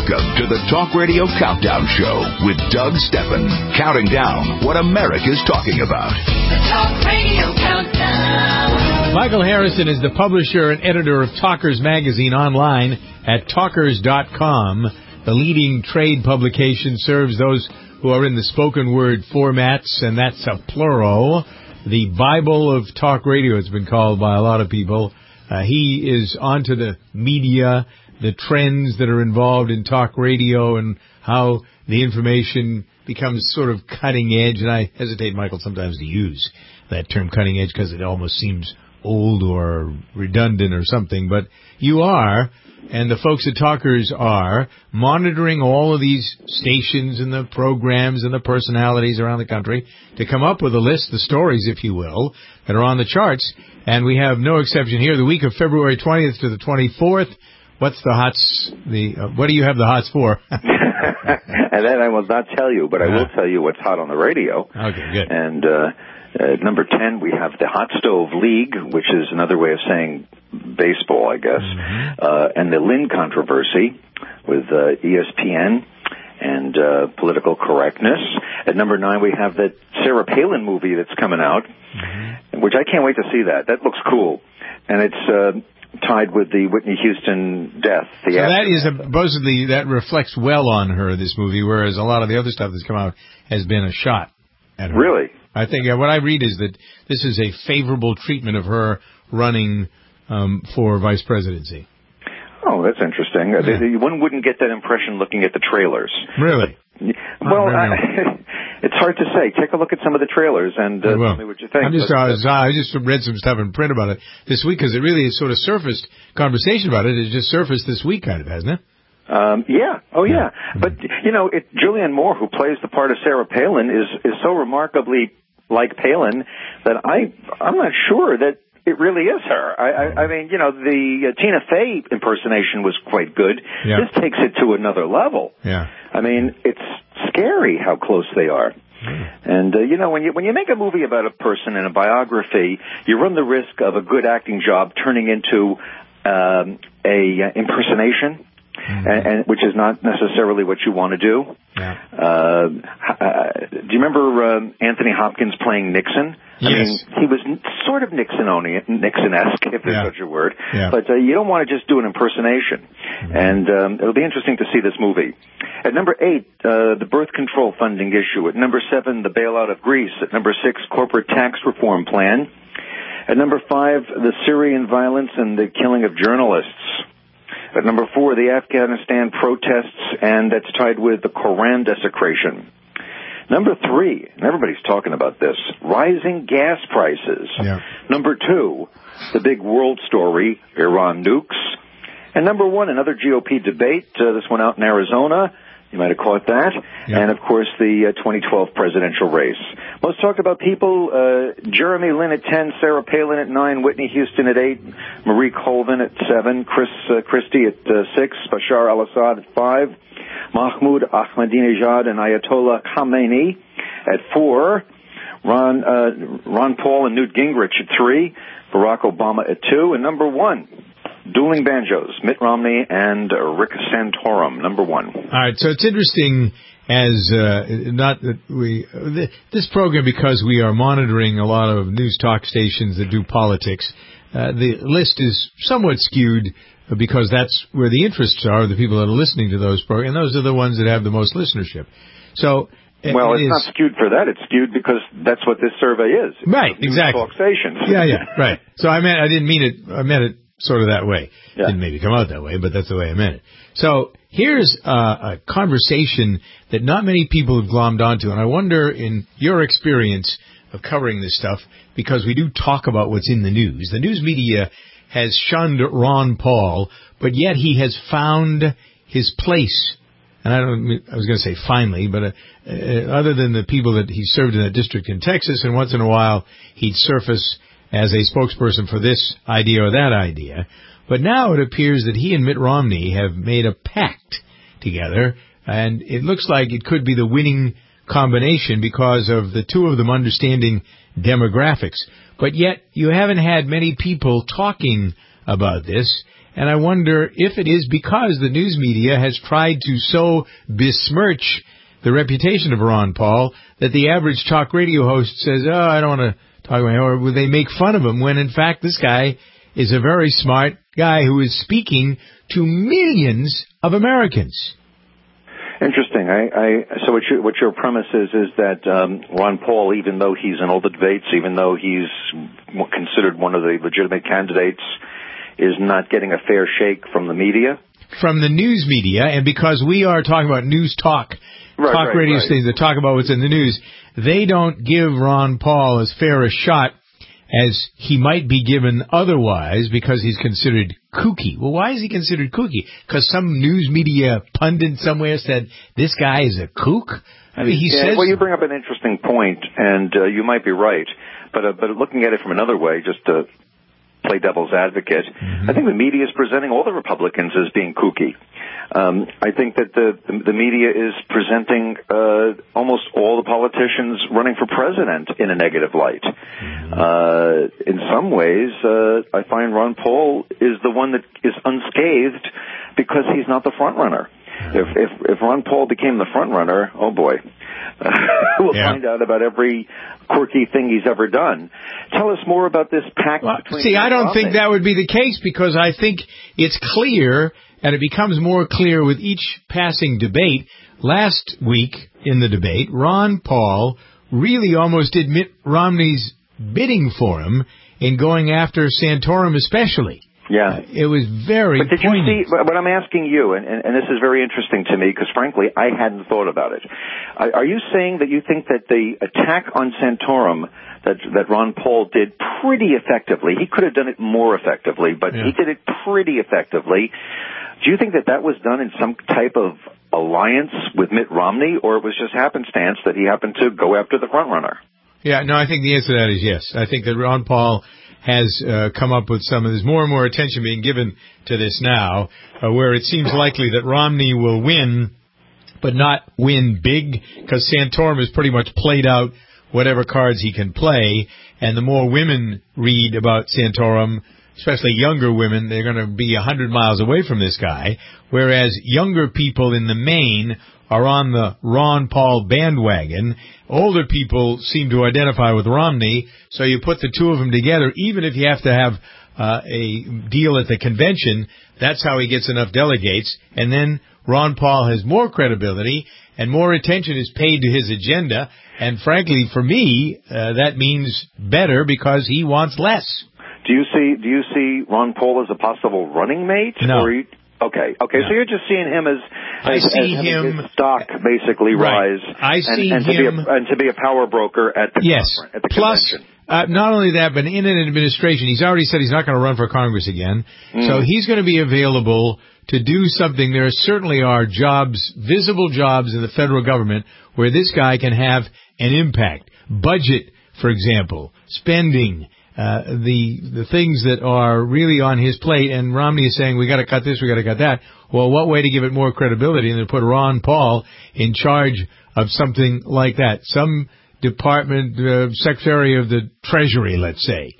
Welcome to the Talk Radio Countdown Show with Doug Steffen, counting down what America's talking about. The Talk Radio Countdown. Michael Harrison is the publisher and editor of Talkers Magazine online at talkers.com. The leading trade publication serves those who are in the spoken word formats, and that's a plural. The Bible of talk radio, it's been called by a lot of people. He is onto the media, the trends that are involved in talk radio, and how the information becomes sort of cutting edge. And I hesitate, Michael, sometimes to use that term cutting edge because it almost seems old or redundant or something. But you are, and the folks at Talkers are, monitoring all of these stations and the programs and the personalities around the country to come up with a list, the stories, if you will, that are on the charts. And we have no exception here. The week of February 20th to the 24th. What's the hots? What do you have the hots for? And then I will not tell you, but I will tell you what's hot on the radio. Okay, good. And number 10, we have the Hot Stove League, which is another way of saying baseball, I guess, and the Lynn controversy with ESPN and political correctness. At number 9, we have the Sarah Palin movie that's coming out, which I can't wait to see that. That looks cool. And it's tied with the Whitney Houston death. So that is supposedly, that reflects well on her, this movie, whereas a lot of the other stuff that's come out has been a shot at her. Really? I think what I read is that this is a favorable treatment of her running for vice presidency. Oh, that's interesting. Yeah. One wouldn't get that impression looking at the trailers. Really? Well, it's hard to say. Take a look at some of the trailers and tell me what you think. I just read some stuff in print about it this week because it really is sort of surfaced. Conversation about it has just surfaced this week, kind of, hasn't it? Yeah. Oh, yeah. But, you know, Julianne Moore, who plays the part of Sarah Palin, is so remarkably like Palin that I'm not sure that it really is her. I mean, you know, the Tina Fey impersonation was quite good. Yeah. This takes it to another level. Yeah. I mean, it's scary how close they are. And, you know, when you make a movie about a person and a biography, you run the risk of a good acting job turning into a impersonation. And which is not necessarily what you want to do. Yeah. Do you remember Anthony Hopkins playing Nixon? Yes. I mean, he was sort of Nixon-esque, if there's such a word. Yeah. But you don't want to just do an impersonation. And it'll be interesting to see this movie. At number 8, the birth control funding issue. At number 7, the bailout of Greece. At number 6, corporate tax reform plan. At number 5, the Syrian violence and the killing of journalists. At number 4, the Afghanistan protests, and that's tied with the Koran desecration. Number 3, and everybody's talking about this, rising gas prices. Yeah. Number 2, the big world story, Iran nukes. And number 1, another GOP debate, this one out in Arizona. You might have caught that. Yeah. And, of course, the 2012 presidential race. Most talked about people, Jeremy Lin at 10, Sarah Palin at 9, Whitney Houston at 8, Marie Colvin at 7, Christie at 6, Bashar al-Assad at 5, Mahmoud Ahmadinejad and Ayatollah Khamenei at 4, Ron Paul and Newt Gingrich at 3, Barack Obama at 2, and number 1, dueling banjos, Mitt Romney and Rick Santorum, number 1. All right, so it's interesting as this program, because we are monitoring a lot of news talk stations that do politics, the list is somewhat skewed because that's where the interests are, the people that are listening to those programs, and those are the ones that have the most listenership. So, it's not skewed for that. It's skewed because that's what this survey is. Right, exactly. Talk stations. Yeah, right. So I didn't mean it. I meant it sort of that way. Yeah. Didn't maybe come out that way, but that's the way I meant it. So here's a conversation that not many people have glommed onto, and I wonder, in your experience of covering this stuff, because we do talk about what's in the news. The news media has shunned Ron Paul, but yet he has found his place. And I was going to say finally, but other than the people that he served in that district in Texas, and once in a while he'd surface as a spokesperson for this idea or that idea. But now it appears that he and Mitt Romney have made a pact together, and it looks like it could be the winning combination because of the two of them understanding demographics. But yet you haven't had many people talking about this, And I wonder if it is because the news media has tried to so besmirch the reputation of Ron Paul that the average talk radio host says, oh, I don't want to talk about him, or they make fun of him, when in fact this guy is a very smart guy who is speaking to millions of Americans. Interesting. So what your premise is that Ron Paul, even though he's in all the debates, even though he's considered one of the legitimate candidates, is not getting a fair shake from the media? From the news media, and because we are talking about news talk radio stations that talk about what's in the news, they don't give Ron Paul as fair a shot as he might be given otherwise because he's considered kooky. Well, why is he considered kooky? Because some news media pundit somewhere said this guy is a kook? I mean, he says... Well, you bring up an interesting point, and you might be right. But looking at it from another way, just to play devil's advocate, I think the media is presenting all the Republicans as being kooky. I think that the media is presenting almost all the politicians running for president in a negative light. In some ways, I find Ron Paul is the one that is unscathed because he's not the front runner. If Ron Paul became the front runner, oh boy, we'll find out about every quirky thing he's ever done. Tell us more about this pact between... See, I don't think that would be the case, because I think it's clear, and it becomes more clear with each passing debate. Last week in the debate, Ron Paul really almost did Mitt Romney's bidding for him in going after Santorum especially. Yeah. It was very But did poignant. you see, what I'm asking you, and this is very interesting to me because, frankly, I hadn't thought about it. Are you saying that you think that the attack on Santorum that Ron Paul did pretty effectively, he could have done it more effectively, but he did it pretty effectively. Do you think that was done in some type of alliance with Mitt Romney, or it was just happenstance that he happened to go after the front runner? Yeah, no, I think the answer to that is yes. I think that Ron Paul has come up with some of this, more and more attention being given to this now, where it seems likely that Romney will win, but not win big, because Santorum has pretty much played out whatever cards he can play, and the more women read about Santorum, especially younger women, they're going to be 100 miles away from this guy, whereas younger people in the main are on the Ron Paul bandwagon. Older people seem to identify with Romney, so you put the two of them together, even if you have to have a deal at the convention, that's how he gets enough delegates, and then Ron Paul has more credibility, and more attention is paid to his agenda, and frankly, for me, that means better because he wants less. Do you see Ron Paul as a possible running mate? No. Okay. No. So you're just seeing him as his stock basically rise. I see him to be a power broker at the conference, at the convention. Plus, not only that, but in an administration, he's already said he's not going to run for Congress again. So he's going to be available to do something. There certainly are jobs, visible jobs in the federal government where this guy can have an impact. Budget, for example, spending. The things that are really on his plate, and Romney is saying, we got to cut this, we got to cut that. Well, what way to give it more credibility than to put Ron Paul in charge of something like that? Some department, Secretary of the Treasury, let's say,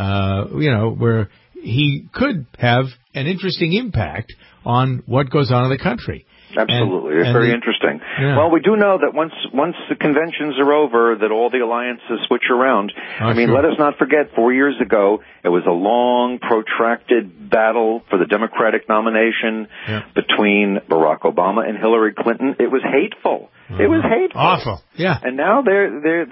where he could have an interesting impact on what goes on in the country. Absolutely. It's very interesting. Yeah. Well, we do know that once the conventions are over, that all the alliances switch around. Let us not forget, 4 years ago, it was a long, protracted battle for the Democratic nomination between Barack Obama and Hillary Clinton. It was hateful. It was hateful. Awful. Yeah. And now they're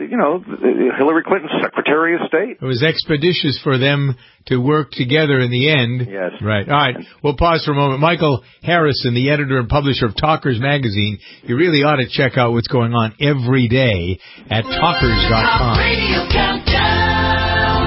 Hillary Clinton's Secretary of State. It was expeditious for them to work together in the end. Yes. Right. All right. We'll pause for a moment. Michael Harrison, the editor and publisher of Talkers Magazine, you really ought to check out what's going on every day at Talkers.com. Radio Countdown.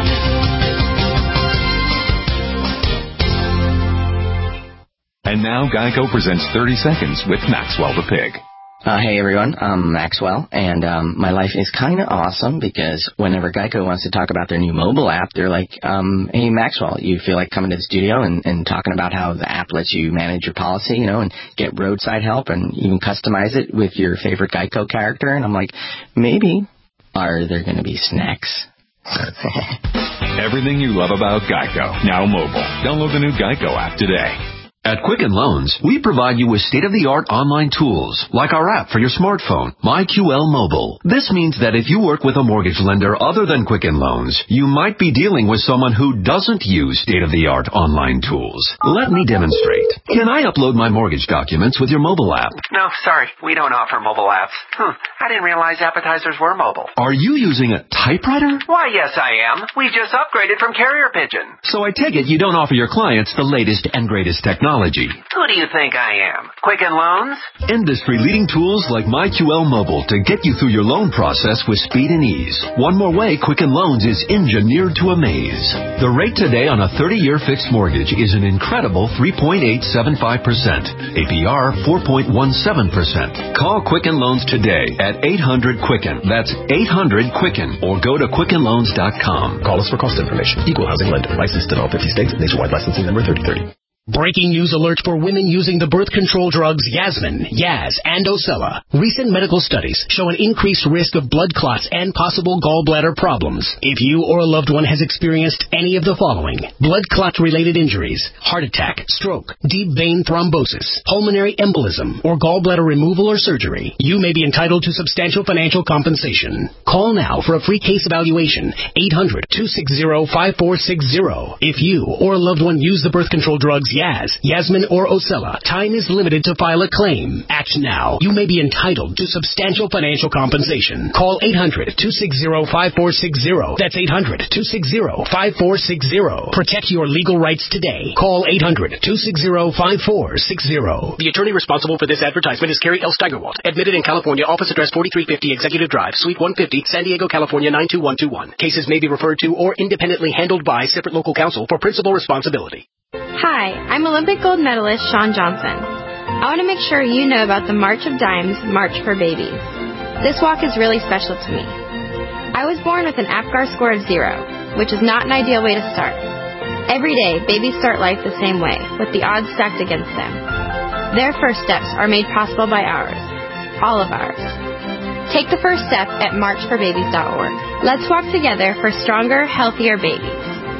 And now Geico presents 30 Seconds with Maxwell the Pig. Hey everyone, I'm Maxwell, and my life is kind of awesome because whenever Geico wants to talk about their new mobile app, they're like, hey Maxwell, you feel like coming to the studio and talking about how the app lets you manage your policy, and get roadside help and even customize it with your favorite Geico character? And I'm like, maybe. Are there going to be snacks? everything you love about Geico, now mobile. Download the new Geico app today. At Quicken Loans, we provide you with state-of-the-art online tools, like our app for your smartphone, MyQL Mobile. This means that if you work with a mortgage lender other than Quicken Loans, you might be dealing with someone who doesn't use state-of-the-art online tools. Let me demonstrate. Can I upload my mortgage documents with your mobile app? No, sorry, we don't offer mobile apps. I didn't realize appetizers were mobile. Are you using a typewriter? Why, yes, I am. We just upgraded from Carrier Pigeon. So I take it you don't offer your clients the latest and greatest technology. Who do you think I am? Quicken Loans? Industry-leading tools like MyQL Mobile to get you through your loan process with speed and ease. One more way Quicken Loans is engineered to amaze. The rate today on a 30-year fixed mortgage is an incredible 3.875%. APR 4.17%. Call Quicken Loans today at 800-QUICKEN. That's 800-QUICKEN. Or go to QuickenLoans.com. Call us for cost information. Equal housing lender. Licensed in all 50 states. Nationwide licensing number 3030. Breaking news alert for women using the birth control drugs Yasmin, Yaz, and Ocella. Recent medical studies show an increased risk of blood clots and possible gallbladder problems. If you or a loved one has experienced any of the following: blood clot-related injuries, heart attack, stroke, deep vein thrombosis, pulmonary embolism, or gallbladder removal or surgery, you may be entitled to substantial financial compensation. Call now for a free case evaluation, 800-260-5460. If you or a loved one use the birth control drugs Yaz, Yasmin, or Ocella, time is limited to file a claim. Act now. You may be entitled to substantial financial compensation. Call 800-260-5460. That's 800-260-5460. Protect your legal rights today. Call 800-260-5460. The attorney responsible for this advertisement is Carrie L. Steigerwald. Admitted in California. Office address 4350 Executive Drive, Suite 150, San Diego, California 92121. Cases may be referred to or independently handled by separate local counsel for principal responsibility. Hi, I'm Olympic gold medalist Shawn Johnson. I want to make sure you know about the March of Dimes March for Babies. This walk is really special to me. I was born with an APGAR score of 0, which is not an ideal way to start. Every day, babies start life the same way, with the odds stacked against them. Their first steps are made possible by ours, all of ours. Take the first step at marchforbabies.org. Let's walk together for stronger, healthier babies.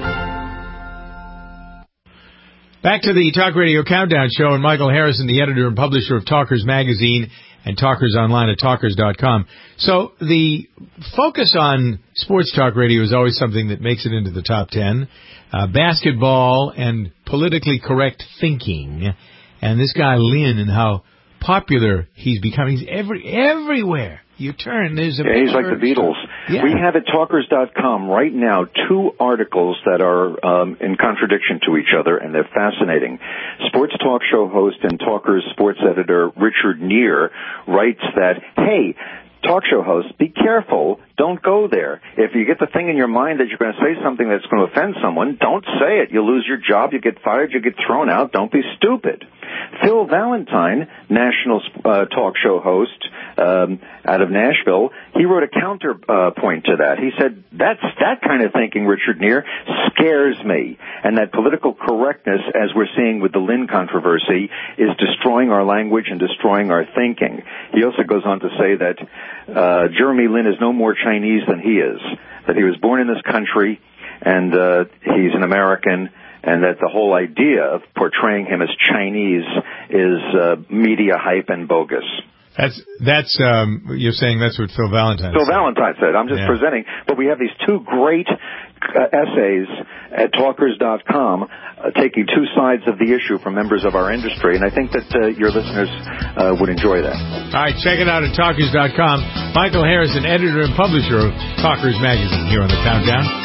Back to the Talk Radio Countdown Show, and Michael Harrison, the editor and publisher of Talkers Magazine and Talkers Online at Talkers.com. So the focus on sports talk radio is always something that makes it into the top 10. Basketball and politically correct thinking. And this guy, Lynn, and how popular he's becoming. He's everywhere. You turn, there's a he's like the Beatles. Yeah. We have at Talkers.com right now 2 articles that are in contradiction to each other, and they're fascinating. Sports talk show host and Talkers sports editor Richard Neer writes that, hey, talk show hosts, be careful. Don't go there. If you get the thing in your mind that you're going to say something that's going to offend someone, don't say it. You'll lose your job. You get fired. You get thrown out. Don't be stupid. Phil Valentine, national talk show host out of Nashville, he wrote a counterpoint to that. He said, that kind of thinking, Richard Neer, scares me. And that political correctness, as we're seeing with the Lynn controversy, is destroying our language and destroying our thinking. He also goes on to say that Jeremy Lin is no more Chinese than he is, that he was born in this country and he's an American, and that the whole idea of portraying him as Chinese is media hype and bogus. That's you're saying that's what Phil Valentine said. Phil Valentine said. I'm just presenting. But we have these 2 great essays at Talkers.com taking 2 sides of the issue from members of our industry, and I think that your listeners would enjoy that. All right, check it out at Talkers.com. Michael Harrison, editor and publisher of Talkers Magazine, here on the Countdown.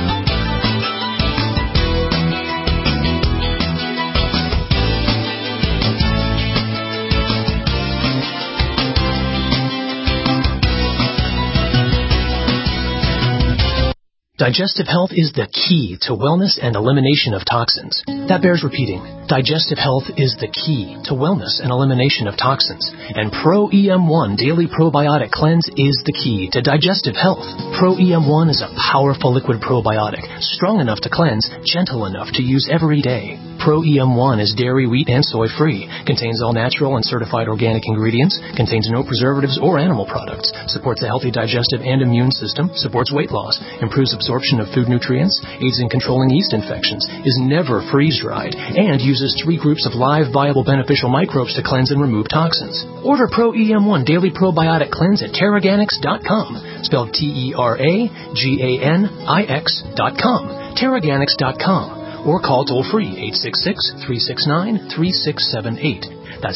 Digestive health is the key to wellness and elimination of toxins. That bears repeating. Digestive health is the key to wellness and elimination of toxins. And Pro-EM1 Daily Probiotic Cleanse is the key to digestive health. Pro-EM1 is a powerful liquid probiotic, strong enough to cleanse, gentle enough to use every day. Pro-EM1 is dairy, wheat, and soy-free, contains all natural and certified organic ingredients, contains no preservatives or animal products, supports a healthy digestive and immune system, supports weight loss, improves absorption absorption of food nutrients, aids in controlling yeast infections, is never freeze-dried, and uses 3 groups of live, viable, beneficial microbes to cleanse and remove toxins. Order Pro EM1 Daily Probiotic Cleanse at Terraganics.com, spelled TerraGanix.com, Terraganics.com, or call toll-free 866-369-3678. That's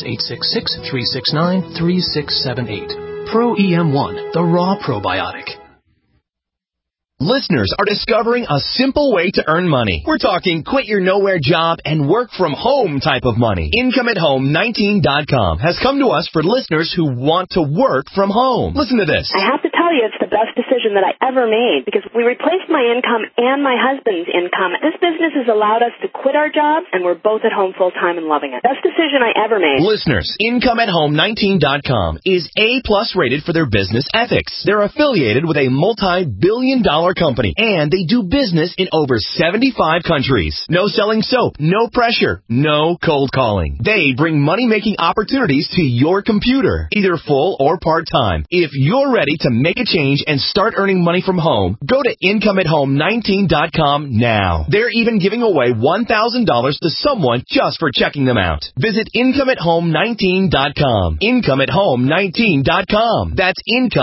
866-369-3678. Pro EM1, the raw probiotic. Listeners are discovering a simple way to earn money. We're talking quit your nowhere job and work from home type of money. IncomeAtHome19.com has come to us for listeners who want to work from home. Listen to this. I have to tell you, it's the best decision that I ever made because we replaced my income and my husband's income. This business has allowed us to quit our jobs, and we're both at home full time and loving it. Best decision I ever made. Listeners, IncomeAtHome19.com is A+ rated for their business ethics. They're affiliated with a multi-billion-dollar company, and they do business in over 75 countries. No selling soap, no pressure, no cold calling. They bring money-making opportunities to your computer, either full or part-time. If you're ready to make a change and start earning money from home, go to IncomeAtHome19.com now. They're even giving away $1,000 to someone just for checking them out. Visit IncomeAtHome19.com. IncomeAtHome19.com. That's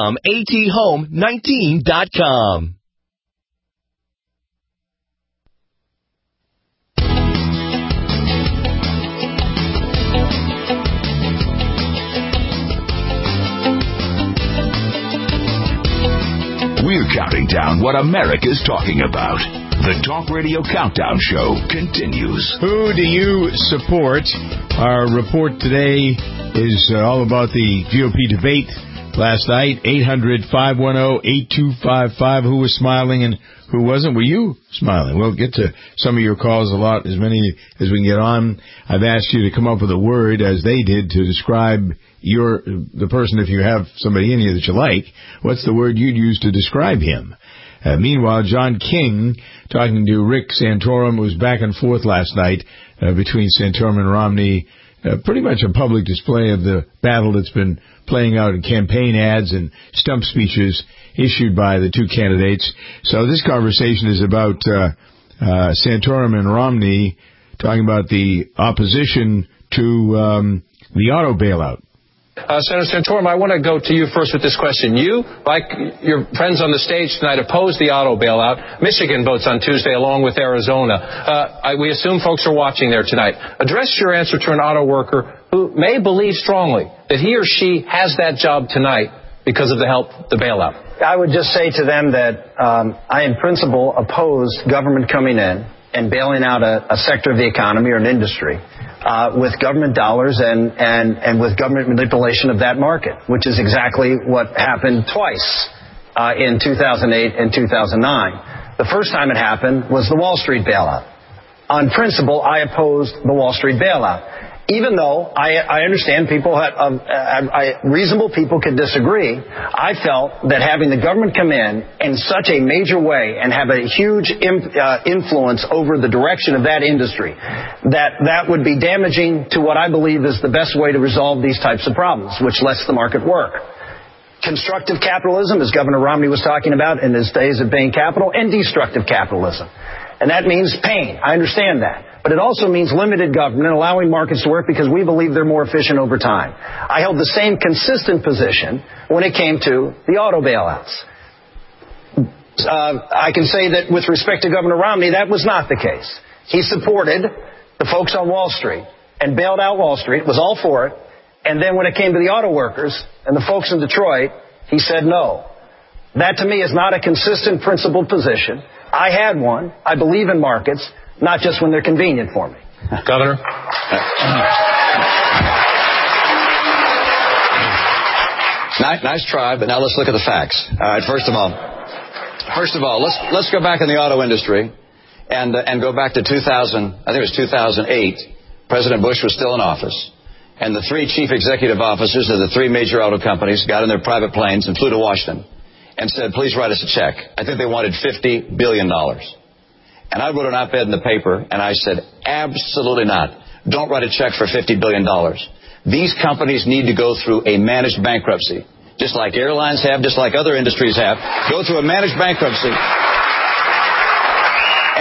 IncomeAtHome19.com. We're counting down what America's talking about. The Talk Radio Countdown Show continues. Who do you support? Our report today is all about the GOP debate last night. 800-510-8255. Who was smiling and who wasn't? Were you smiling? We'll get to some of your calls, a lot, as many as we can get on. I've asked you to come up with a word, as they did, to describe the person, if you have somebody in you that you like. What's the word you'd use to describe him? Meanwhile, John King, talking to Rick Santorum, was back and forth last night between Santorum and Romney. Pretty much a public display of the battle that's been playing out in campaign ads and stump speeches issued by the two candidates. So this conversation is about Santorum and Romney talking about the opposition to the auto bailout. Senator Santorum, I want to go to you first with this question. You, like your friends on the stage tonight, oppose the auto bailout. Michigan votes on Tuesday along with Arizona. We assume folks are watching there tonight. Address your answer to an auto worker who may believe strongly that he or she has that job tonight because of the bailout. I would just say to them that I, in principle, oppose government coming in and bailing out a sector of the economy or an industry with government dollars and with government manipulation of that market, which is exactly what happened twice in 2008 and 2009. The first time it happened was the Wall Street bailout. On principle, I opposed the Wall Street bailout. Even though I understand reasonable people could disagree, I felt that having the government come in such a major way and have a huge influence over the direction of that industry, that would be damaging to what I believe is the best way to resolve these types of problems, which lets the market work. Constructive capitalism, as Governor Romney was talking about in his days of Bain Capital, and destructive capitalism. And that means pain. I understand that. But it also means limited government, allowing markets to work because we believe they're more efficient over time. I held the same consistent position when it came to the auto bailouts. I can say that with respect to Governor Romney, that was not the case. He supported the folks on Wall Street and bailed out Wall Street, was all for it. And then when it came to the auto workers and the folks in Detroit, he said no. That to me is not a consistent principled position. I had one. I believe in markets, not just when they're convenient for me. Governor? Nice try, but now let's look at the facts. All right, first of all, let's go back in the auto industry and go back to 2000. I think it was 2008. President Bush was still in office, and the three chief executive officers of the three major auto companies got in their private planes and flew to Washington and said, please write us a check. I think they wanted $50 billion. And I wrote an op-ed in the paper, and I said, absolutely not. Don't write a check for $50 billion. These companies need to go through a managed bankruptcy, just like airlines have, just like other industries have. Go through a managed bankruptcy.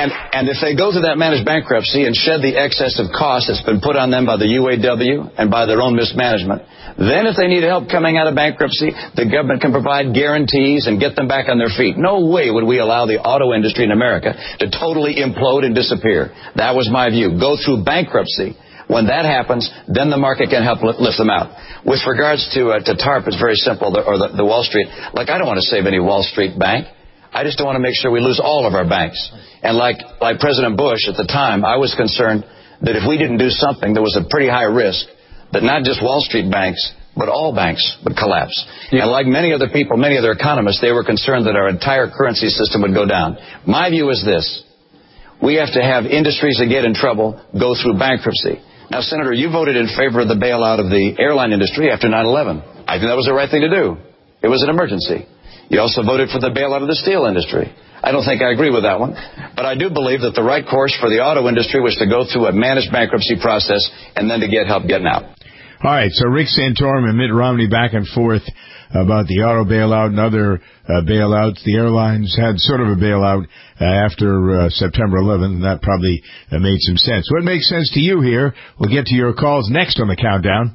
And if they go through that managed bankruptcy and shed the excess of cost that's been put on them by the UAW and by their own mismanagement, then if they need help coming out of bankruptcy, the government can provide guarantees and get them back on their feet. No way would we allow the auto industry in America to totally implode and disappear. That was my view. Go through bankruptcy. When that happens, then the market can help lift them out. With regards to TARP, it's very simple, or the Wall Street. Like, I don't want to save any Wall Street bank. I just don't want to make sure we lose all of our banks. And like President Bush at the time, I was concerned that if we didn't do something, there was a pretty high risk that not just Wall Street banks, but all banks would collapse. Yeah. And like many other people, many other economists, they were concerned that our entire currency system would go down. My view is this. We have to have industries that get in trouble go through bankruptcy. Now, Senator, you voted in favor of the bailout of the airline industry after 9/11. I think that was the right thing to do. It was an emergency. You also voted for the bailout of the steel industry. I don't think I agree with that one. But I do believe that the right course for the auto industry was to go through a managed bankruptcy process and then to get help getting out. All right, so Rick Santorum and Mitt Romney back and forth about the auto bailout and other bailouts. The airlines had sort of a bailout after September 11th, and that probably made some sense. What makes sense to you here? We'll get to your calls next on the Countdown.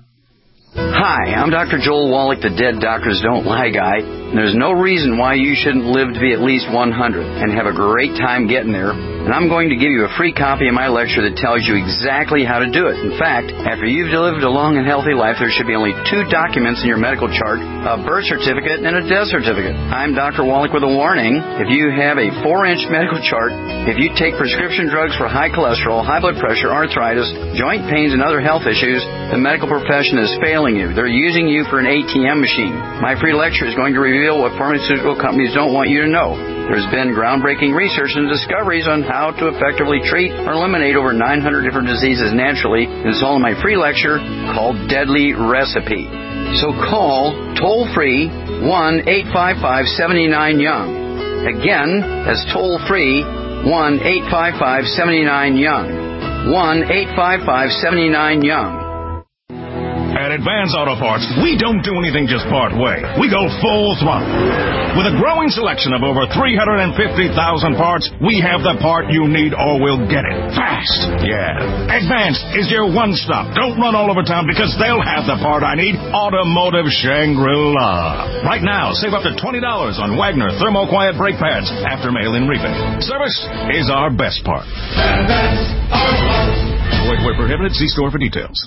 Hi, I'm Dr. Joel Wallach, the Dead Doctors Don't Lie guy. And there's no reason why you shouldn't live to be at least 100 and have a great time getting there. And I'm going to give you a free copy of my lecture that tells you exactly how to do it. In fact, after you've lived a long and healthy life, there should be only 2 documents in your medical chart, a birth certificate and a death certificate. I'm Dr. Wallach with a warning. If you have a 4-inch medical chart, if you take prescription drugs for high cholesterol, high blood pressure, arthritis, joint pains, and other health issues, the medical profession is failing you. They're using you for an ATM machine. My free lecture is going to reveal what pharmaceutical companies don't want you to know. There's been groundbreaking research and discoveries on how to effectively treat or eliminate over 900 different diseases naturally. It's all in my free lecture called Deadly Recipe. So call toll-free 1-855-79-YOUNG. Again, that's toll-free 1-855-79-YOUNG. 1-855-79-YOUNG. At Advance Auto Parts, we don't do anything just part way. We go full throttle. With a growing selection of over 350,000 parts, we have the part you need or we'll get it fast. Yeah. Advance is your one-stop. Don't run all over town because they'll have the part I need. Automotive Shangri-La. Right now, save up to $20 on Wagner Thermo-Quiet brake pads after mail-in rebate. Service is our best part. Advance Auto Parts. Wait, prohibited. See store for details.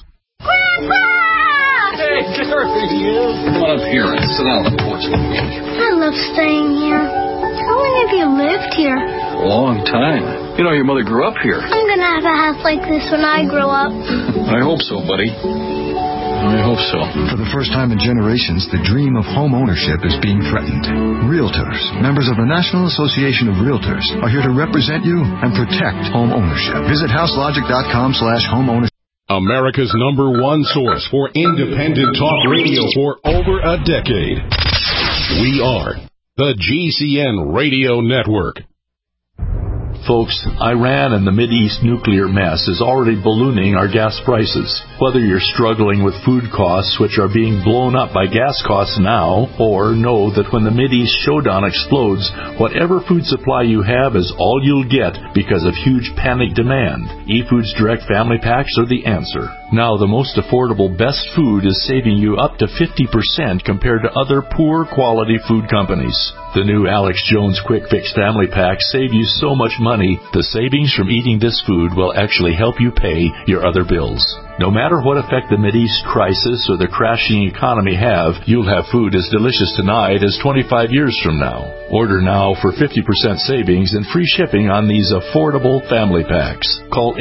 Hey, there he is. Come on up here and sit down on the porch with me. I love staying here. How long have you lived here? A long time. You know, your mother grew up here. I'm going to have a house like this when I grow up. I hope so, buddy. I hope so. For the first time in generations, the dream of home ownership is being threatened. Realtors, members of the National Association of Realtors, are here to represent you and protect home ownership. Visit houselogic.com/homeownership. America's #1 source for independent talk radio for over a decade. We are the GCN Radio Network. Folks, Iran and the Mideast nuclear mess is already ballooning our gas prices. Whether you're struggling with food costs, which are being blown up by gas costs now, or know that when the Mideast showdown explodes, whatever food supply you have is all you'll get because of huge panic demand, eFoods Direct Family Packs are the answer. Now, the most affordable best food is saving you up to 50% compared to other poor quality food companies. The new Alex Jones Quick Fix Family Packs save you so much money, the savings from eating this food will actually help you pay your other bills. No matter what effect the Mideast crisis or the crashing economy have, you'll have food as delicious tonight as 25 years from now. Order now for 50% savings and free shipping on these affordable family packs. Call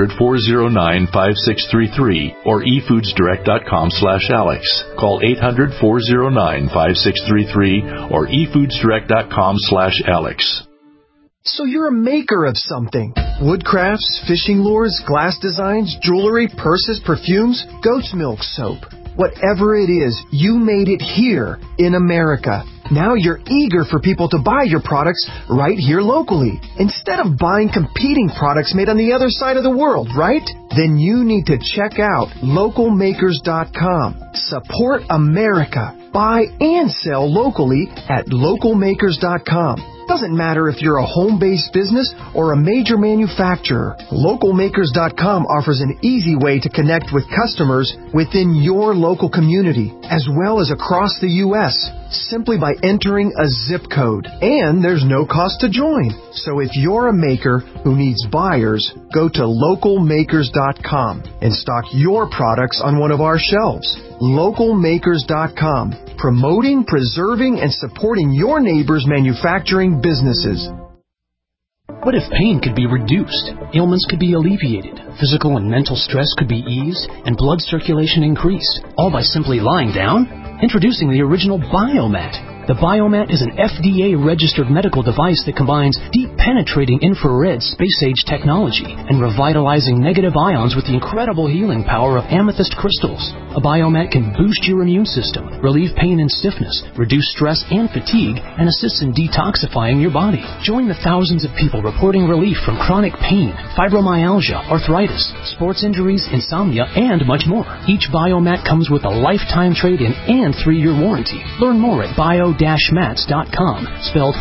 800-409-5633 or efoodsdirect.com/Alex. Call 800-409-5633 or efoodsdirect.com/Alex. So you're a maker of something. Wood crafts, fishing lures, glass designs, jewelry, purses, perfumes, goat's milk soap. Whatever it is, you made it here in America. Now you're eager for people to buy your products right here locally, instead of buying competing products made on the other side of the world, right? Then you need to check out localmakers.com. Support America. Buy and sell locally at localmakers.com. Doesn't matter if you're a home-based business or a major manufacturer. Localmakers.com offers an easy way to connect with customers within your local community, as well as across the U.S., simply by entering a zip code. And there's no cost to join. So if you're a maker who needs buyers, go to localmakers.com and stock your products on one of our shelves. Localmakers.com, promoting, preserving, and supporting your neighbors' manufacturing businesses. What if pain could be reduced, ailments could be alleviated, physical and mental stress could be eased, and blood circulation increased, all by simply lying down? Introducing the original Biomat. The Biomat is an FDA-registered medical device that combines deep penetrating infrared space-age technology and revitalizing negative ions with the incredible healing power of amethyst crystals. A Biomat can boost your immune system, relieve pain and stiffness, reduce stress and fatigue, and assists in detoxifying your body. Join the thousands of people reporting relief from chronic pain, fibromyalgia, arthritis, sports injuries, insomnia, and much more. Each Biomat comes with a lifetime trade-in and 3-year warranty. Learn more at bio-mats.com, spelled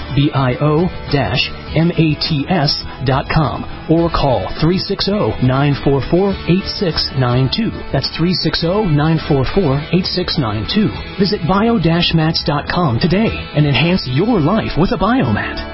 bio-mats.com, or call 360-944-8692. That's 360-944-8692. Visit bio-mats.com today and enhance your life with a Biomat.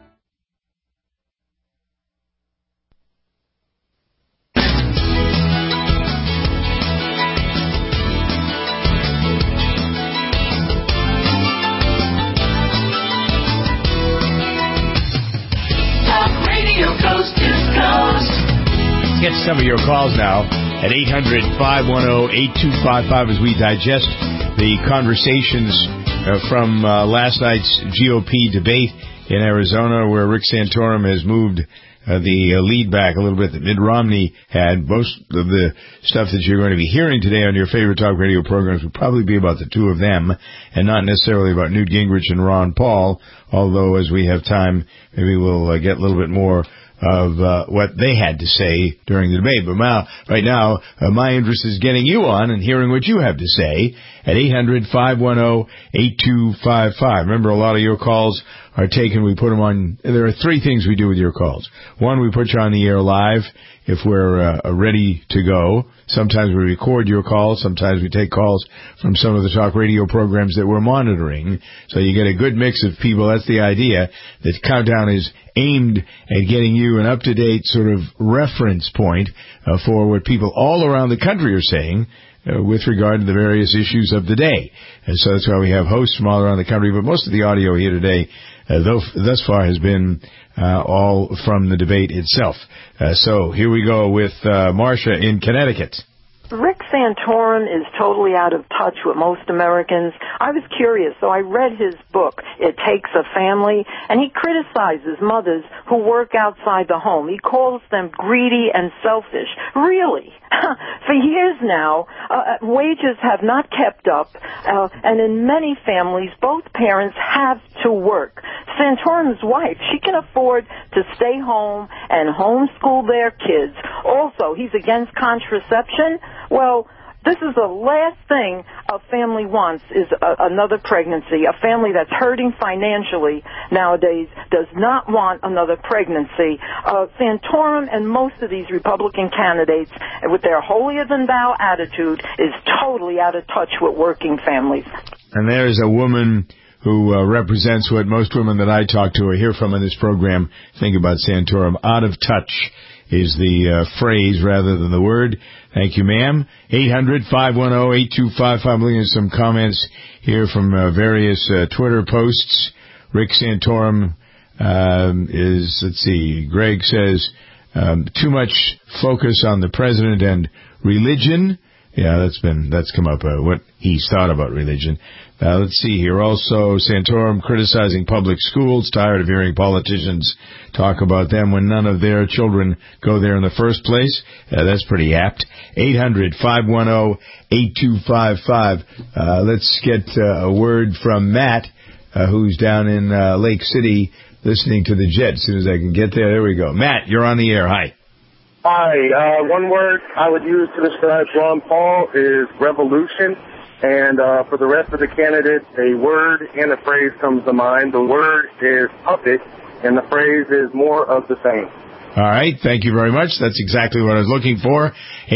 Get some of your calls now at 800-510-8255 as we digest the conversations from last night's GOP debate in Arizona, where Rick Santorum has moved the lead back a little bit that Mitt Romney had. Most of the stuff that you're going to be hearing today on your favorite talk radio programs would probably be about the two of them and not necessarily about Newt Gingrich and Ron Paul, although as we have time, maybe we'll get a little bit more of what they had to say during the debate. But right now, my interest is getting you on and hearing what you have to say at 800-510-8255. Remember, a lot of your calls are taken. We put them on. There are 3 things we do with your calls. One, we put you on the air live if we're ready to go. Sometimes we record your calls. Sometimes we take calls from some of the talk radio programs that we're monitoring. So you get a good mix of people. That's the idea. The Countdown is aimed at getting you an up-to-date sort of reference point for what people all around the country are saying with regard to the various issues of the day. And so that's why we have hosts from all around the country. But most of the audio here today, thus far, has been all from the debate itself. So here we go with Marcia in Connecticut. Rick Santorum is totally out of touch with most Americans. I was curious, so I read his book, It Takes a Family, and he criticizes mothers who work outside the home. He calls them greedy and selfish. Really? For years now, wages have not kept up, and in many families, both parents have to work. Santorum's wife, she can afford to stay home and homeschool their kids. Also, he's against contraception. Well, this is the last thing a family wants is another pregnancy. A family that's hurting financially nowadays does not want another pregnancy. Santorum and most of these Republican candidates, with their holier-than-thou attitude, is totally out of touch with working families. And there's a woman who represents what most women that I talk to or hear from in this program think about Santorum. Out of touch is the phrase rather than the word. Thank you, ma'am. 800-510-8255. I'm looking at some comments here from various Twitter posts. Rick Santorum is, let's see, Greg says, too much focus on the president and religion. Yeah, that's come up, what he's thought about religion. Let's see here. Also, Santorum criticizing public schools, tired of hearing politicians talk about them when none of their children go there in the first place. That's pretty apt. 800-510-8255. Let's get a word from Matt who's down in Lake City listening to the Jet. As soon as I can get there we go. Matt, you're on the air. Hi. Hi. One word I would use to describe Ron Paul is revolution. And for the rest of the candidates, a word and a phrase comes to mind. The word is puppet, and the phrase is more of the same. All right. Thank you very much. That's exactly what I was looking for.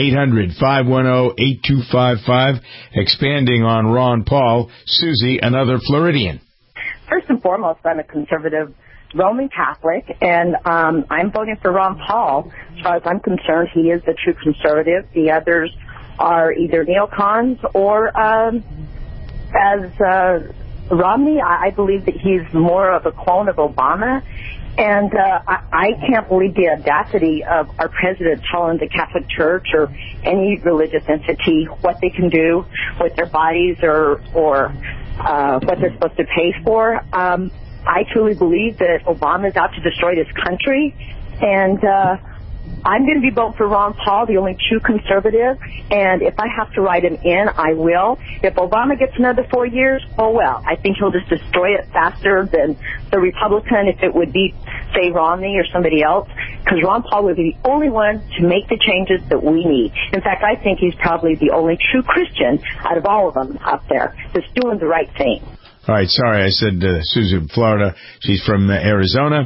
800-510-8255. Expanding on Ron Paul. Susie, another Floridian. First and foremost, I'm a conservative Roman Catholic, and I'm voting for Ron Paul. As far as I'm concerned, he is the true conservative. The others are either neocons or, as Romney, I believe that he's more of a clone of Obama. And I can't believe the audacity of our president telling the Catholic Church or any religious entity what they can do with their bodies or what they're supposed to pay for. I truly believe that Obama is out to destroy this country, and I'm going to be voting for Ron Paul, the only true conservative, and if I have to write him in, I will. If Obama gets another 4 years, oh well. I think he'll just destroy it faster than the Republican if it would be, say, Romney or somebody else, because Ron Paul would be the only one to make the changes that we need. In fact, I think he's probably the only true Christian out of all of them up there that's doing the right thing. All right, sorry, I said Susan, Florida. She's from Arizona.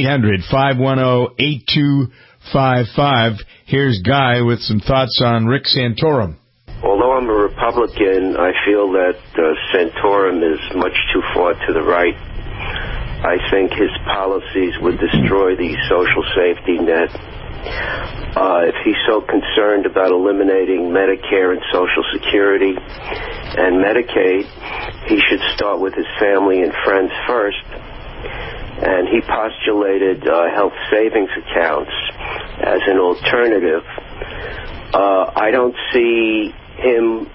800-510-8255. Here's Guy with some thoughts on Rick Santorum. Although I'm a Republican, I feel that Santorum is much too far to the right. I think his policies would destroy the social safety net. If he's so concerned about eliminating Medicare and Social Security and Medicaid, he should start with his family and friends first. And he postulated health savings accounts as an alternative. I don't see him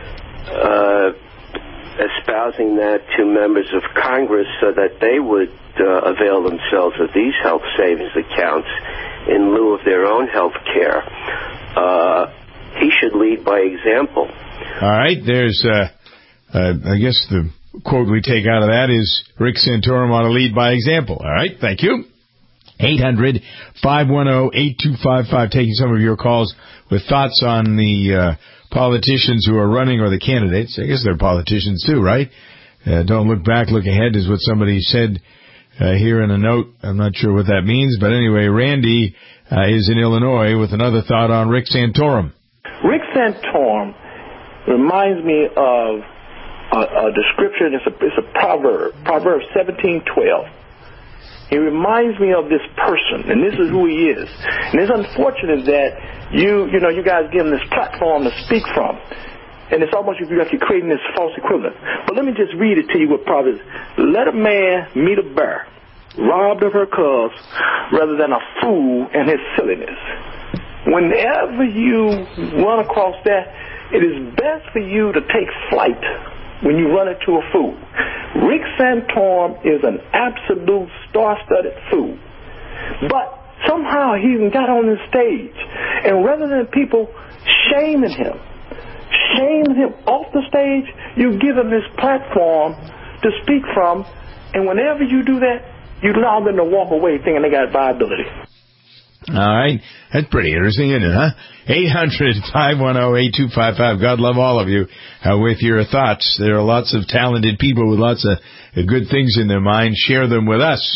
espousing that to members of Congress so that they would avail themselves of these health savings accounts in lieu of their own health care. He should lead by example. All right, there's, I guess the quote we take out of that is Rick Santorum ought to lead by example. All right, thank you. 800-510-8255, taking some of your calls with thoughts on the politicians who are running or the candidates. I guess they're politicians too, right? Don't look back, look ahead is what somebody said here in a note. I'm not sure what that means, but anyway, Randy is in Illinois with another thought on Rick Santorum. Rick Santorum reminds me of a description. It's a proverb, Proverbs 17:12. He reminds me of this person, and this is who he is. And it's unfortunate that you guys give him this platform to speak from. And it's almost like you're creating this false equivalent. But let me just read it to you what Proverbs. Let a man meet a bear, robbed of her cubs, rather than a fool and his silliness. Whenever you run across that, it is best for you to take flight when you run into a fool. Rick Santorum is an absolute star-studded fool. But somehow he got on the stage, and rather than people shaming him off the stage, you give him this platform to speak from, and whenever you do that, you allow them to walk away thinking they got viability. All right. That's pretty interesting, isn't it, huh? 800-510-8255. God love all of you with your thoughts. There are lots of talented people with lots of good things in their mind. Share them with us.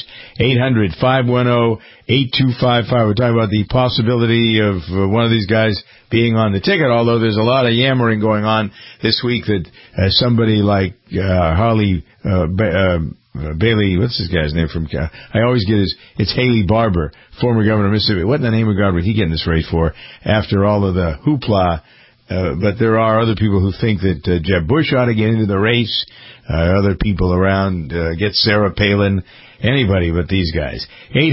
800-510-8255. We're talking about the possibility of one of these guys being on the ticket, although there's a lot of yammering going on this week that somebody like Harley Bailey, what's this guy's name from? I always get it's Haley Barbour, former governor of Mississippi. What in the name of God would he get in this race for after all of the hoopla? But there are other people who think that Jeb Bush ought to get into the race. Other people around, get Sarah Palin, anybody but these guys.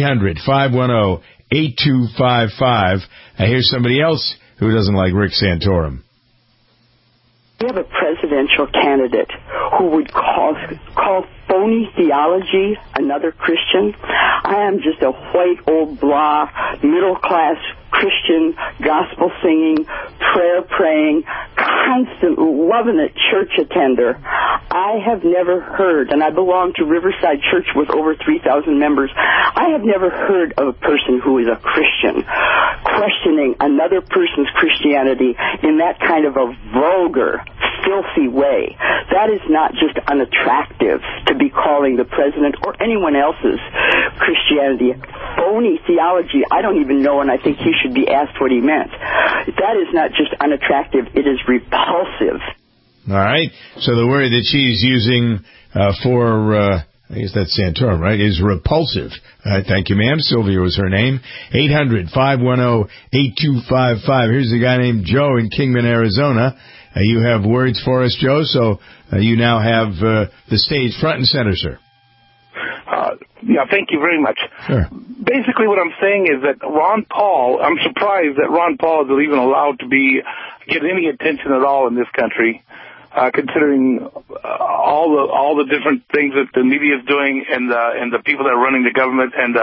800-510-8255. Here's somebody else who doesn't like Rick Santorum. We have a presidential candidate who would call phony theology another Christian. I am just a white, old, blah, middle-class Christian, gospel-singing, prayer-praying, constant, loving-it church attender, I have never heard, and I belong to Riverside Church with over 3,000 members, I have never heard of a person who is a Christian questioning another person's Christianity in that kind of a vulgar, filthy way. That is not just unattractive to be calling the president or anyone else's Christianity phony theology. I don't even know, and I think he should be asked what he meant. That is not just unattractive, it is repulsive. All right. So the word that she's using for, I guess that's Santorum, right, is repulsive. Thank you, ma'am. Sylvia was her name. 800-510-8255. Here's a guy named Joe in Kingman, Arizona. You have words for us, Joe, so you now have the stage front and center, sir. Yeah, thank you very much. Sure. Basically what I'm saying is that Ron Paul, I'm surprised that Ron Paul is even allowed to get any attention at all in this country, considering all the different things that the media is doing and the people that are running the government and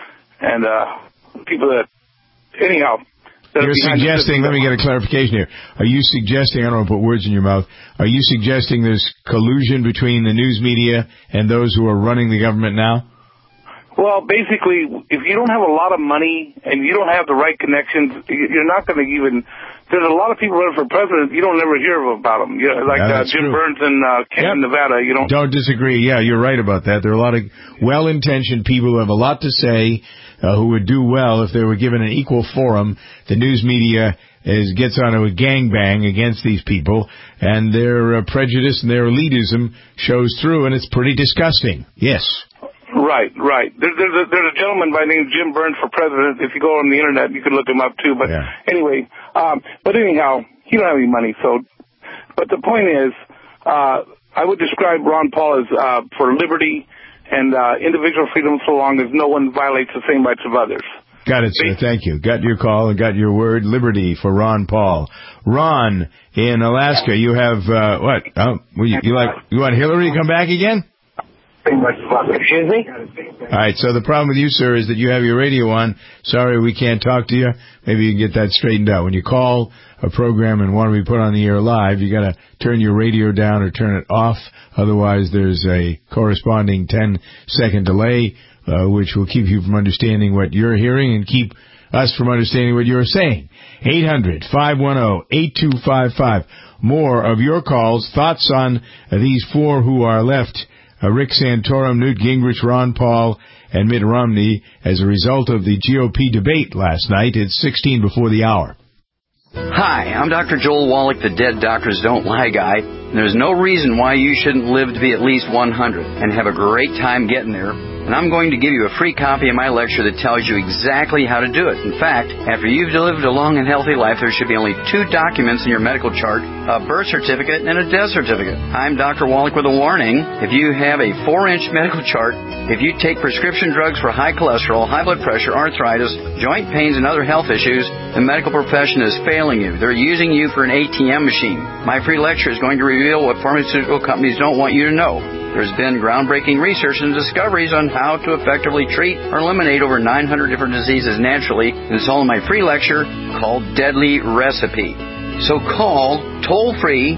people that, anyhow. You're suggesting, let me get a clarification here. Are you suggesting, I don't want to put words in your mouth, are you suggesting there's collusion between the news media and those who are running the government now? Well, basically, if you don't have a lot of money and you don't have the right connections, you're not going to even... There's a lot of people running for president, you don't never hear about them. Like Jim Burns in Canton, Nevada. You don't disagree. Yeah, you're right about that. There are a lot of well-intentioned people who have a lot to say, who would do well if they were given an equal forum. The news media gets onto a gangbang against these people, and their prejudice and their elitism shows through, and it's pretty disgusting. Yes. Right. There's a gentleman by the name of Jim Burns for president. If you go on the internet, you can look him up too. But anyway, but anyhow, he don't have any money. So, but the point is, I would describe Ron Paul as for liberty and individual freedom, so long as no one violates the same rights of others. Got it, sir. Thank you. Got your call and got your word. Liberty for Ron Paul. Ron in Alaska, you have what? You want Hillary to come back again? Excuse me? All right, so the problem with you, sir, is that you have your radio on. Sorry, we can't talk to you. Maybe you can get that straightened out. When you call a program and want to be put on the air live, you got to turn your radio down or turn it off. Otherwise, there's a corresponding 10-second delay, which will keep you from understanding what you're hearing and keep us from understanding what you're saying. 800-510-8255. More of your calls, thoughts on these four who are left. Rick Santorum, Newt Gingrich, Ron Paul, and Mitt Romney as a result of the GOP debate last night. It's 16 before the hour. Hi, I'm Dr. Joel Wallach, the Dead Doctors Don't Lie guy. And there's no reason why you shouldn't live to be at least 100 and have a great time getting there. And I'm going to give you a free copy of my lecture that tells you exactly how to do it. In fact, after you've lived a long and healthy life, there should be only 2 documents in your medical chart, a birth certificate and a death certificate. I'm Dr. Wallach with a warning. If you have a 4-inch medical chart, if you take prescription drugs for high cholesterol, high blood pressure, arthritis, joint pains, and other health issues, the medical profession is failing you. They're using you for an ATM machine. My free lecture is going to reveal what pharmaceutical companies don't want you to know. There's been groundbreaking research and discoveries on how to effectively treat or eliminate over 900 different diseases naturally. And it's all in my free lecture called Deadly Recipe. So call toll-free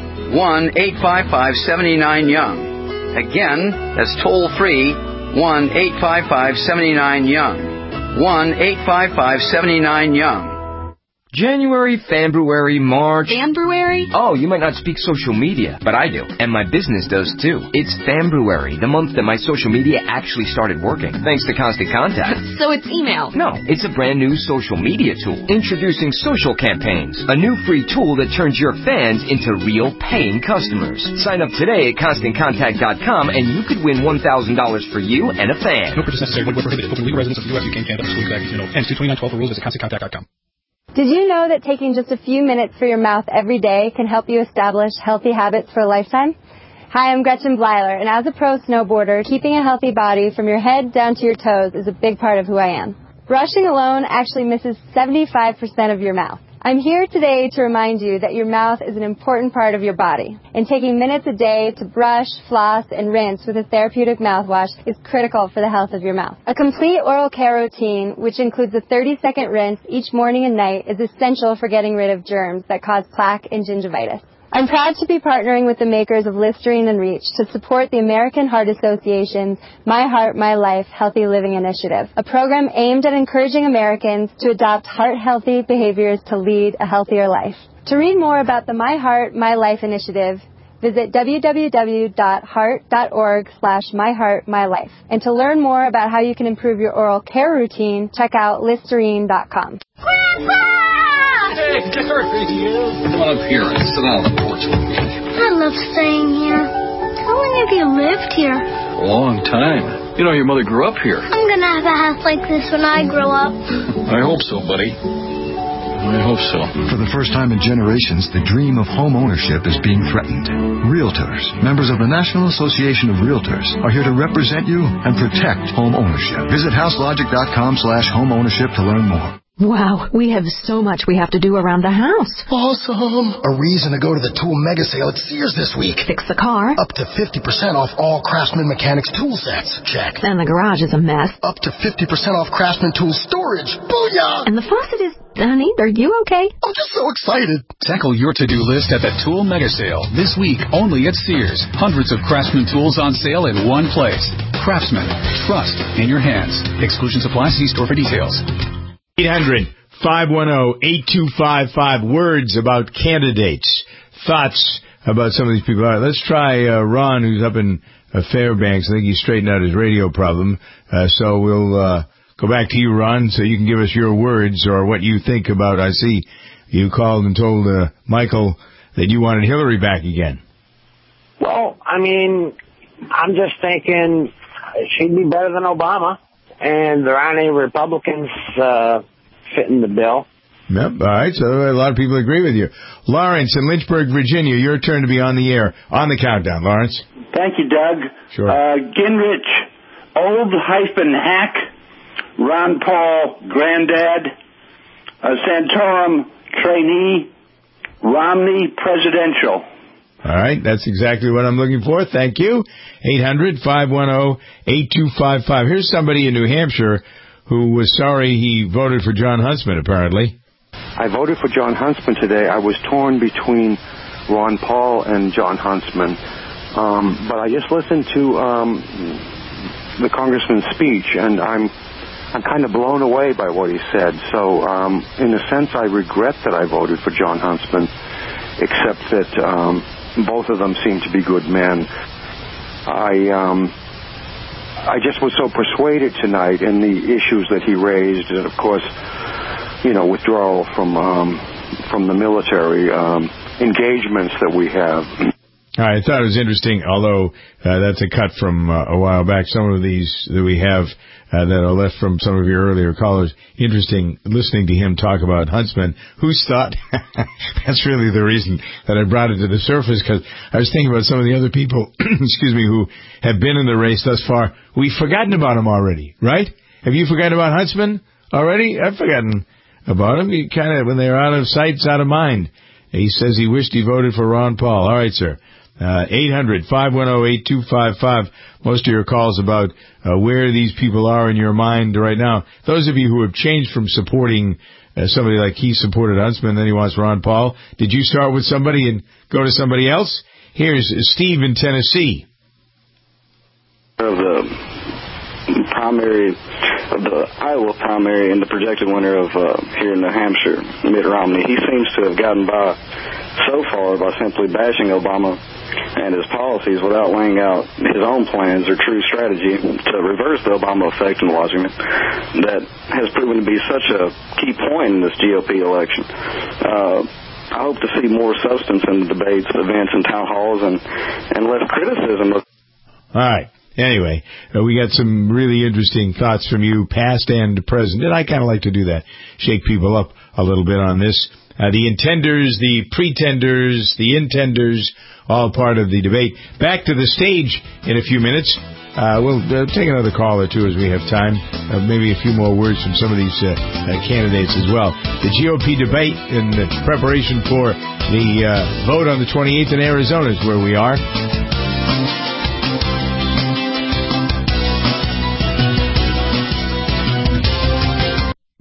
1-855-79-YOUNG. Again, that's toll-free 1-855-79-YOUNG. 1-855-79-YOUNG. January, February, March... February? Oh, you might not speak social media, but I do. And my business does too. It's February, the month that my social media actually started working, thanks to Constant Contact. So it's email? No, it's a brand new social media tool. Introducing Social Campaigns, a new free tool that turns your fans into real paying customers. Sign up today at ConstantContact.com and you could win $1,000 for you and a fan. No purchase necessary. Void where prohibited. Open to legal residents of the U.S., UK, and Canada. Excludes Act 18. Ends 2/29/12 for rules. Visit ConstantContact.com. Did you know that taking just a few minutes for your mouth every day can help you establish healthy habits for a lifetime? Hi, I'm Gretchen Bleiler, and as a pro snowboarder, keeping a healthy body from your head down to your toes is a big part of who I am. Brushing alone actually misses 75% of your mouth. I'm here today to remind you that your mouth is an important part of your body, and taking minutes a day to brush, floss, and rinse with a therapeutic mouthwash is critical for the health of your mouth. A complete oral care routine, which includes a 30-second rinse each morning and night, is essential for getting rid of germs that cause plaque and gingivitis. I'm proud to be partnering with the makers of Listerine and Reach to support the American Heart Association's My Heart, My Life Healthy Living Initiative, a program aimed at encouraging Americans to adopt heart-healthy behaviors to lead a healthier life. To read more about the My Heart, My Life initiative, visit www.heart.org/myheartmylife. And to learn more about how you can improve your oral care routine, check out Listerine.com. Hey, there he is. Come on up here and sit on the porch with me. I love staying here. How long have you lived here? A long time. You know, your mother grew up here. I'm going to have a house like this when I grow up. I hope so, buddy. I hope so. For the first time in generations, the dream of home ownership is being threatened. Realtors, members of the National Association of Realtors, are here to represent you and protect home ownership. Visit houselogic.com/home ownership to learn more. Wow, we have so much we have to do around the house. Awesome! A reason to go to the tool mega sale at Sears this week. Fix the car. Up to 50% off all Craftsman Mechanics tool sets. Check. And the garage is a mess. Up to 50% off Craftsman tool storage. Booyah! And the faucet is... Honey, are you okay? I'm just so excited. Tackle your to-do list at the Tool Mega Sale this week only at Sears. Hundreds of Craftsman tools on sale in one place. Craftsman, trust in your hands. Exclusions apply. See store for details. 800-510-8255. Words about candidates. Thoughts about some of these people. All right, let's try Ron, who's up in Fairbanks. I think he's straightened out his radio problem. So we'll go back to you, Ron, so you can give us your words or what you think about. I see you called and told Michael that you wanted Hillary back again. Well, I mean, I'm just thinking she'd be better than Obama. And there aren't any Republicans fitting the bill. Yep, all right, so a lot of people agree with you. Lawrence in Lynchburg, Virginia, your turn to be on the air. On the countdown, Lawrence. Thank you, Doug. Sure. Gingrich, old-hack, Ron Paul, granddad, Santorum, trainee, Romney, presidential. All right, that's exactly what I'm looking for. Thank you. 800-510-8255. Here's somebody in New Hampshire who was sorry he voted for John Huntsman, apparently. I voted for John Huntsman today. I was torn between Ron Paul and John Huntsman. But I just listened to the congressman's speech, and I'm kind of blown away by what he said. So, in a sense, I regret that I voted for John Huntsman, except that both of them seem to be good men. I just was so persuaded tonight in the issues that he raised, and of course, you know, withdrawal from the military, engagements that we have. I thought it was interesting, although that's a cut from a while back. Some of these that we have that are left from some of your earlier callers. Interesting listening to him talk about Huntsman. Who's thought? That's really the reason that I brought it to the surface, because I was thinking about some of the other people, excuse me, who have been in the race thus far. We've forgotten about him already, right? Have you forgotten about Huntsman already? I've forgotten about him. He kind of, when they're out of sight, it's out of mind. He says he wished he voted for Ron Paul. All right, sir. 800-510-8255. Most of your calls about where these people are in your mind right now. Those of you who have changed from supporting somebody like he supported Huntsman, then he wants Ron Paul. Did you start with somebody and go to somebody else? Here's Steve in Tennessee. Of the Iowa primary and the projected winner of here in New Hampshire, Mitt Romney, he seems to have gotten by so far by simply bashing Obama and his policies without laying out his own plans or true strategy to reverse the Obama effect in Washington that has proven to be such a key point in this GOP election. I hope to see more substance in the debates, events, and town halls, and less criticism of... All right. Anyway, we got some really interesting thoughts from you, past and present, and I kind of like to do that, shake people up a little bit on this. The intenders, the pretenders, the intenders, all part of the debate. Back to the stage in a few minutes. We'll take another call or two as we have time. Maybe a few more words from some of these candidates as well. The GOP debate in preparation for the vote on the 28th in Arizona is where we are.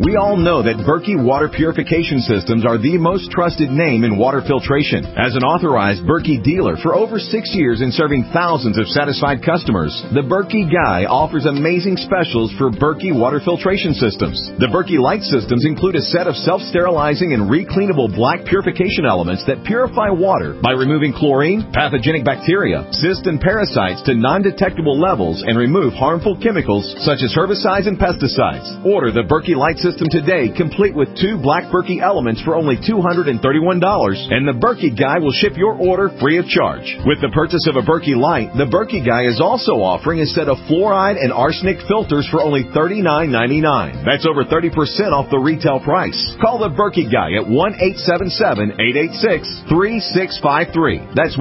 We all know that Berkey Water Purification Systems are the most trusted name in water filtration. As an authorized Berkey dealer for over 6 years and serving thousands of satisfied customers, the Berkey Guy offers amazing specials for Berkey Water Filtration Systems. The Berkey Light Systems include a set of self-sterilizing and recleanable black purification elements that purify water by removing chlorine, pathogenic bacteria, cysts, and parasites to non-detectable levels and remove harmful chemicals such as herbicides and pesticides. Order the Berkey Light System today, complete with 2 black Berkey elements for only $231, and the Berkey Guy will ship your order free of charge. With the purchase of a Berkey Light, the Berkey Guy is also offering a set of fluoride and arsenic filters for only $39.99. That's over 30% off the retail price. Call the Berkey Guy at 1-877-886-3653. That's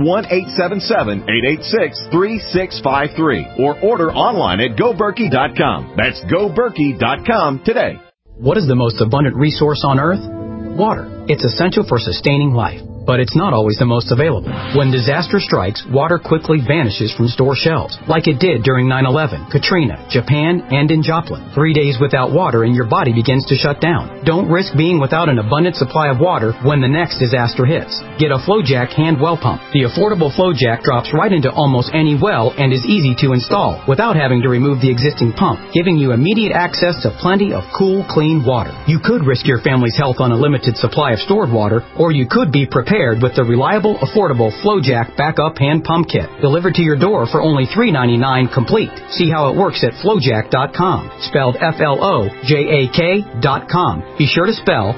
1-877-886-3653. Or order online at GoBerkey.com. That's GoBerkey.com today. What is the most abundant resource on Earth? Water. It's essential for sustaining life, but it's not always the most available. When disaster strikes, water quickly vanishes from store shelves, like it did during 9/11, Katrina, Japan, and in Joplin. 3 days without water and your body begins to shut down. Don't risk being without an abundant supply of water when the next disaster hits. Get a FlowJack hand well pump. The affordable FlowJack drops right into almost any well and is easy to install without having to remove the existing pump, giving you immediate access to plenty of cool, clean water. You could risk your family's health on a limited supply of stored water, or you could be prepared with the reliable, affordable FlowJack backup hand pump kit, delivered to your door for only $3.99 complete. See how it works at FlowJack.com, spelled FLOJAK.com. Be sure to spell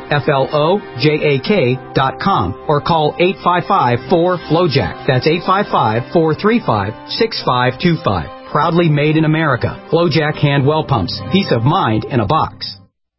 FLOJAK.com or call 855-4FlowJack. That's 855-435-6525. Proudly made in America. FlowJack hand well pumps. Peace of mind in a box.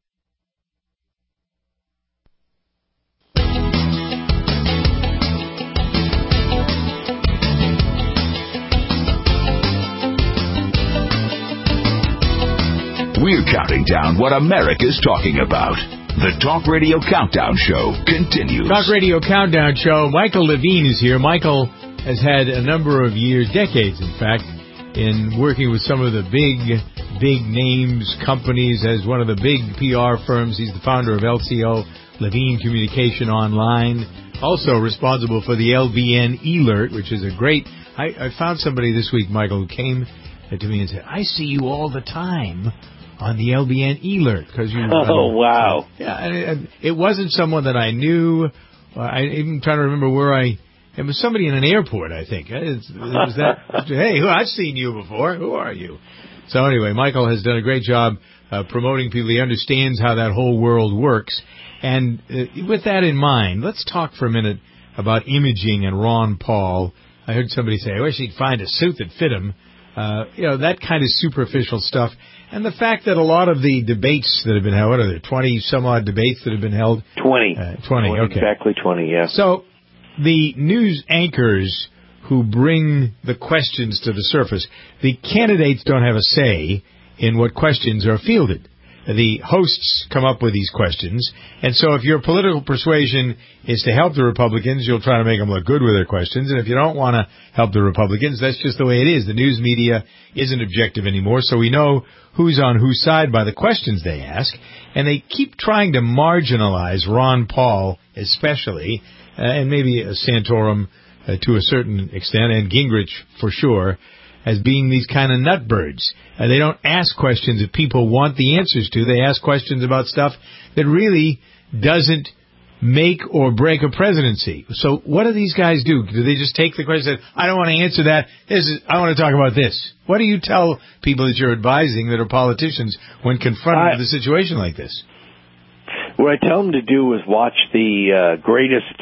We're counting down what America's talking about. The Talk Radio Countdown Show continues. Talk Radio Countdown Show. Michael Levine is here. Michael has had a number of years, decades in fact, in working with some of the big names, companies, as one of the big PR firms. He's the founder of LCO, Levine Communication Online. Also responsible for the LBN eAlert, which is a great... I found somebody this week, Michael, who came to me and said, I see you all the time on the LBN eAlert. Wow. Yeah, and it wasn't someone that I knew. I'm even trying to remember where it was somebody in an airport, I think. It was that, hey, I've seen you before. Who are you? So anyway, Michael has done a great job promoting people. He understands how that whole world works. And with that in mind, let's talk for a minute about imaging and Ron Paul. I heard somebody say, I wish he'd find a suit that fit him. That kind of superficial stuff. And the fact that a lot of the debates that have been held, what are there, 20-some-odd debates that have been held? 20. 20, okay. Exactly 20, yeah. So the news anchors who bring the questions to the surface, the candidates don't have a say in what questions are fielded. The hosts come up with these questions, and so if your political persuasion is to help the Republicans, you'll try to make them look good with their questions, and if you don't want to help the Republicans, that's just the way it is. The news media isn't objective anymore, so we know who's on whose side by the questions they ask, and they keep trying to marginalize Ron Paul especially, and maybe Santorum to a certain extent, and Gingrich for sure, as being these kind of nutbirds. They don't ask questions that people want the answers to. They ask questions about stuff that really doesn't make or break a presidency. So what do these guys do? Do they just take the question and say, I don't want to answer that. I want to talk about this. What do you tell people that you're advising that are politicians when confronted with a situation like this? What I tell them to do is watch the greatest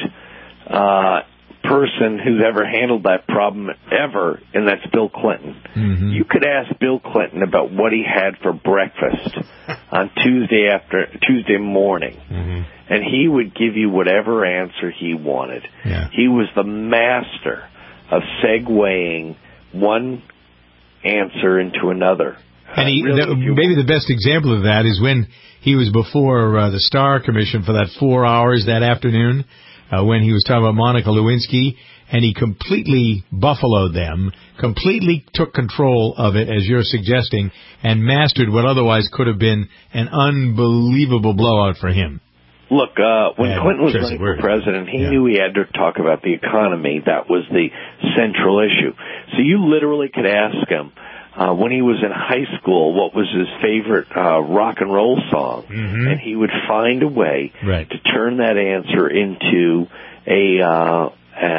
person who's ever handled that problem ever, and that's Bill Clinton. Mm-hmm. You could ask Bill Clinton about what he had for breakfast on Tuesday morning, mm-hmm. and he would give you whatever answer he wanted. Yeah. He was the master of segueing one answer into another. And maybe the best example of that is when he was before the Starr Commission for that 4 hours that afternoon. when he was talking about Monica Lewinsky, and he completely buffaloed them, completely took control of it, as you're suggesting, and mastered what otherwise could have been an unbelievable blowout for him. Look, when Clinton was running for president, he knew he had to talk about the economy. That was the central issue. So you literally could ask him, when he was in high school, what was his favorite rock and roll song, and he would find a way to turn that answer into a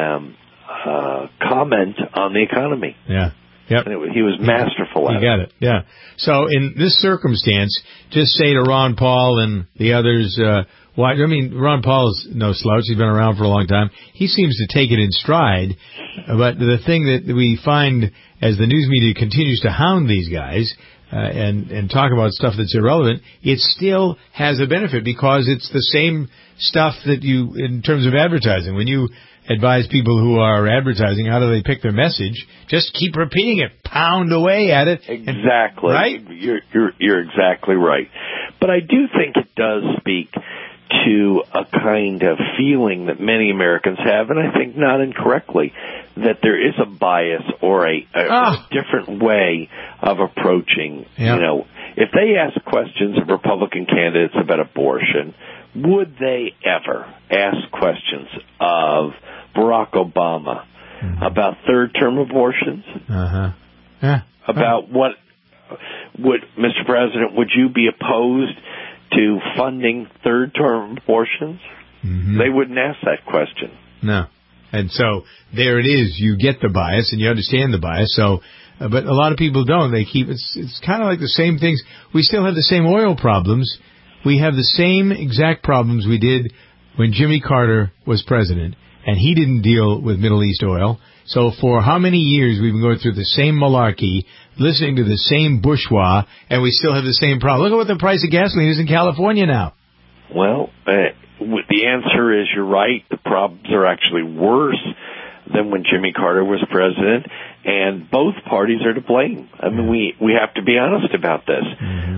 comment on the economy. Yeah. Yep. And he was masterful at it. You got it, yeah. So in this circumstance, just say to Ron Paul and the others, Ron Paul's no slouch. He's been around for a long time. He seems to take it in stride. But the thing that we find as the news media continues to hound these guys and talk about stuff that's irrelevant, it still has a benefit because it's the same stuff that you, in terms of advertising, when you advise people who are advertising, how do they pick their message? Just keep repeating it. Pound away at it. Exactly. Right? You're exactly right. But I do think it does speak to a kind of feeling that many Americans have, and I think not incorrectly, that there is a bias or a different way of approaching. Yep. You know, if they ask questions of Republican candidates about abortion, would they ever ask questions of Barack Obama about third-term abortions? Yeah. About what would, Mr. President, would you be opposed to funding third-term abortions? They wouldn't ask that question. No. And so there it is. You get the bias and you understand the bias. So, but a lot of people don't. They keep it's kind of like the same things. We still have the same oil problems. We have the same exact problems we did when Jimmy Carter was president, and he didn't deal with Middle East oil. So for how many years we've been going through the same malarkey, listening to the same bourgeois, and we still have the same problem. Look at what the price of gasoline is in California now. Well, the answer is you're right. The problems are actually worse than when Jimmy Carter was president, and both parties are to blame. I mean, we have to be honest about this.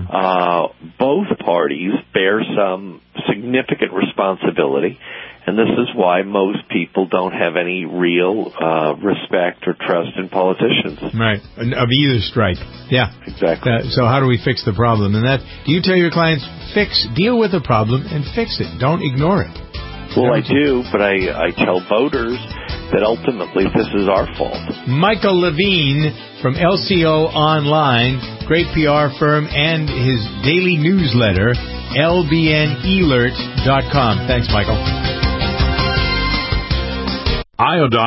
Both parties bear some significant responsibility, and this is why most people don't have any real respect or trust in politicians. Right, of either stripe. Yeah, exactly. So how do we fix the problem? And that, do you tell your clients, deal with the problem and fix it. Don't ignore it. Well, I do, but I tell voters that ultimately this is our fault. Michael Levine from LCO Online, great PR firm, and his daily newsletter, lbnelert.com. Thanks, Michael. Iodine